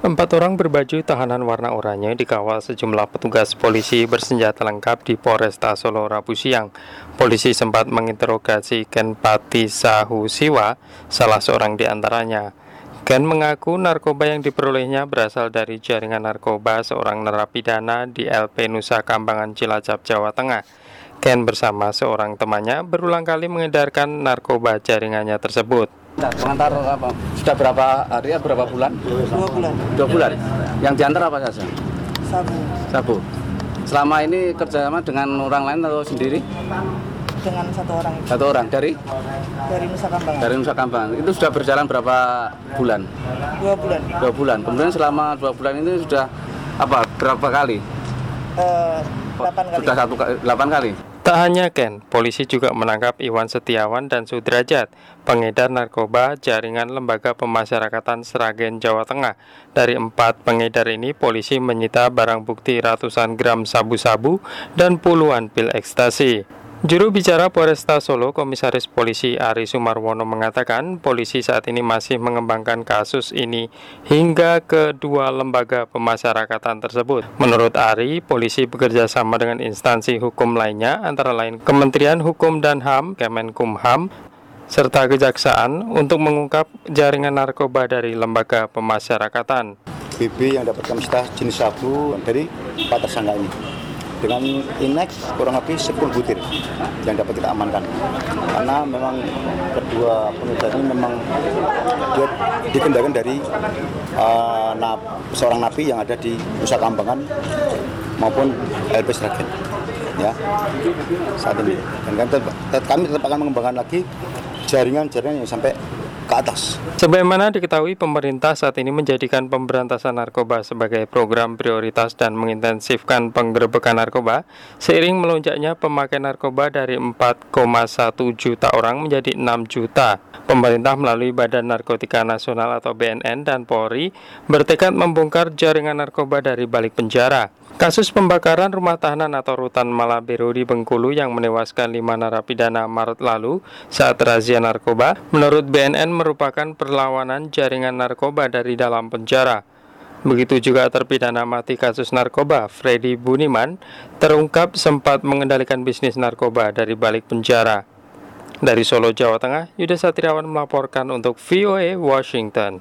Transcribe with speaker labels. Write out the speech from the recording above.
Speaker 1: Empat orang berbaju tahanan warna oranye dikawal sejumlah petugas polisi bersenjata lengkap di Polresta Solo Rabu siang. Polisi sempat menginterogasi Ken Pati Sahusiwa, salah seorang di antaranya. Ken mengaku narkoba yang diperolehnya berasal dari jaringan narkoba seorang narapidana di LP Nusa Kambangan, Cilacap, Jawa Tengah. Ken bersama seorang temannya berulang kali mengedarkan narkoba jaringannya tersebut.
Speaker 2: Pengantar apa? Sudah berapa hari ya? Berapa bulan?
Speaker 3: 2 bulan.
Speaker 2: 2 bulan. Yang diantar apa saja?
Speaker 3: Sabu.
Speaker 2: Selama ini kerjasama dengan orang lain atau sendiri?
Speaker 3: Dengan satu orang.
Speaker 2: Satu orang dari
Speaker 3: Nusa Kambangan.
Speaker 2: Dari Nusa Kambangan. Itu sudah berjalan berapa bulan?
Speaker 3: 2 bulan.
Speaker 2: 2 bulan. Kemudian selama 2 bulan ini sudah apa? Berapa kali?
Speaker 3: 8 kali.
Speaker 2: Sudah 8 kali.
Speaker 1: Tak hanya Ken, polisi juga menangkap Iwan Setiawan dan Sudrajat, pengedar narkoba jaringan Lembaga Pemasyarakatan Sragen, Jawa Tengah. Dari 4 pengedar ini, polisi menyita barang bukti ratusan gram sabu-sabu dan puluhan pil ekstasi. Juru bicara Polresta Solo, Komisaris Polisi Ari Sumarwono mengatakan polisi saat ini masih mengembangkan kasus ini hingga ke 2 lembaga pemasyarakatan tersebut. Menurut Ari, polisi bekerja sama dengan instansi hukum lainnya, antara lain Kementerian Hukum dan HAM, Kemenkumham, serta Kejaksaan untuk mengungkap jaringan narkoba dari lembaga pemasyarakatan.
Speaker 4: BB yang dapat kami sita jenis sabu dari 4 tersangka ini. Dengan indeks kurang lebih 10 butir yang dapat kita amankan, karena memang kedua pengedar ini memang dia dikendalikan dari seorang napi yang ada di Nusa Kambangan maupun LP Sragen, ya saat ini. Dan kami tetap akan mengembangkan lagi jaringan-jaringan yang sampai ke atas.
Speaker 1: Sebagaimana diketahui, pemerintah saat ini menjadikan pemberantasan narkoba sebagai program prioritas dan mengintensifkan penggerebekan narkoba seiring melonjaknya pemakaian narkoba dari 4,1 juta orang menjadi 6 juta. Pemerintah melalui Badan Narkotika Nasional atau BNN dan Polri bertekad membongkar jaringan narkoba dari balik penjara. Kasus pembakaran rumah tahanan atau rutan Malabero di Bengkulu yang menewaskan 5 narapidana Maret lalu saat razia narkoba, menurut BNN merupakan perlawanan jaringan narkoba dari dalam penjara. Begitu juga terpidana mati kasus narkoba, Freddy Buniman, terungkap sempat mengendalikan bisnis narkoba dari balik penjara. Dari Solo, Jawa Tengah, Yuda Satriawan melaporkan untuk VOA Washington.